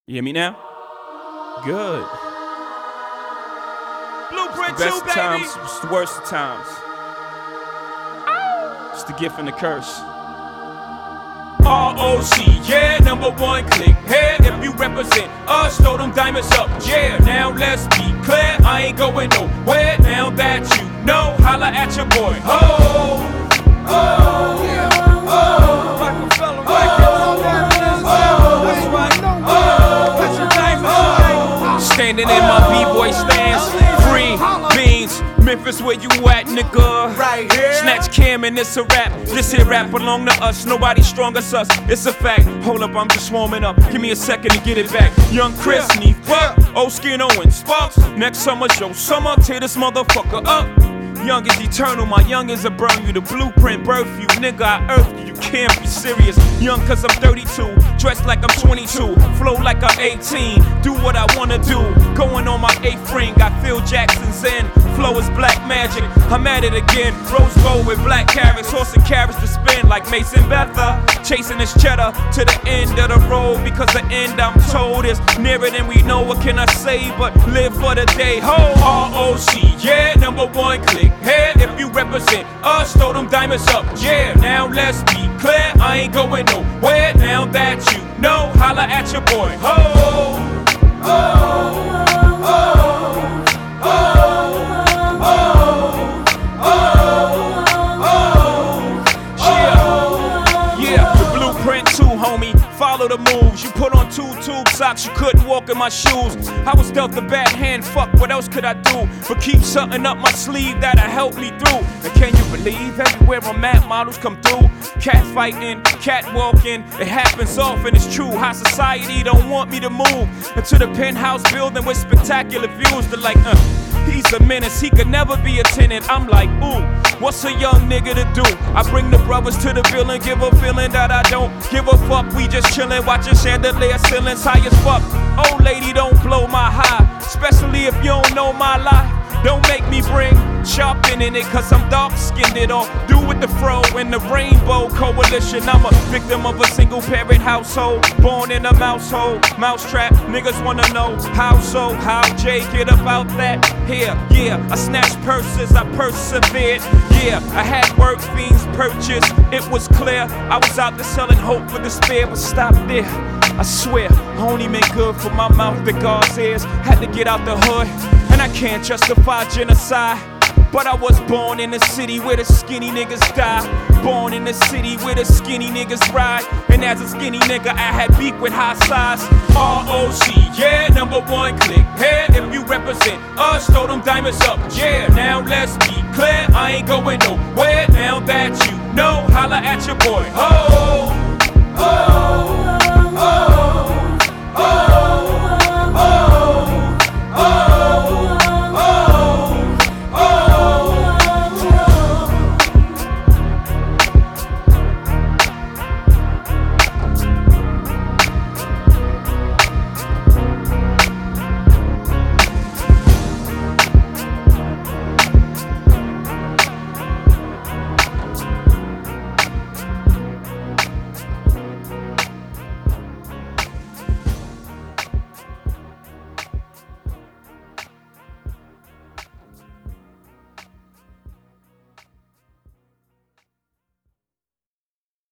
You hear me now? Good. Blueprint Best 2, baby. times, it's the worst of times. It's the gift and the curse. ROC, yeah, #1 click. Hey, if you represent us, throw them diamonds up. Yeah, now let's be clear. I ain't going nowhere. Now that you know, holla at your boy. Oh, oh, yeah. Oh, Rockefeller Records. That's right. Oh, put your diamonds up. Standing in my B-boy stance. Free beans. Memphis, where you at, nigga? Right here. Snatch Cam and it's a rap. This here rap belong to us. Nobody strong as us. It's a fact. Hold up, I'm just warming up. Give me a second to get it back. Young Chris, Neef Buck, Old Skin Owen, Sparks. Next summer, show summer. Tear this motherfucker up. Young is eternal, my young is a burn you. The blueprint birth you, nigga, I earth you. You can't be serious. Young cause I'm 32, dressed like I'm 22, flow like I'm 18, do what I wanna do. Going on my 8th ring, got Phil Jackson's in. Flow is black magic, I'm at it again. Rose gold with black carrots, horse and carriage to spin like Mason Betha. Chasing this cheddar to the end of the road, because the end I'm told is nearer than we know. What can I say but live for the day? Ho, ROC, yeah, #1 click. Hey, if you represent us, throw them diamonds up. Yeah, now let's be clear, I ain't going nowhere. Now that you know, holla at your boy. Ho, oh, oh, oh, oh, yeah, the blueprint too, homie. Follow the moves. You put on 2 tube socks, you couldn't walk in my shoes. I was dealt a bad hand, fuck, what else could I do? But keep something up my sleeve that'll help me through. And can you believe everywhere I'm at, models come through? Cat fighting, catwalking, it happens often, it's true. How society don't want me to move into the penthouse building with spectacular views. They're like, he's a menace, he could never be a tenant. I'm like, ooh, what's a young nigga to do? I bring the brothers to the building, give a feeling that I don't give a fuck. We just chillin', watching chandelier ceilings high as fuck. Old lady, don't blow my high, especially if you don't know my life. Don't make me bring sharpen in it, cause I'm dark-skinned. It all do with the fro and the rainbow coalition. I'm a victim of a single parent household, born in a mouse hole, mousetrap. Niggas wanna know how so, how Jay get about that? Here, yeah, I snatched purses, I persevered. Yeah, I had work fiends purchased. It was clear, I was out there selling hope for despair, but stop there. I swear, I only meant good for my mouth, the God's ears. Had to get out the hood, and I can't justify genocide. But I was born in the city where the skinny niggas die. Born in the city where the skinny niggas ride. And as a skinny nigga, I had beef with high size. ROC, yeah, #1 click. Hey, if you represent us, throw them diamonds up. Yeah, now let's be clear, I ain't going nowhere. Now that you know, holla at your boy. Oh, oh.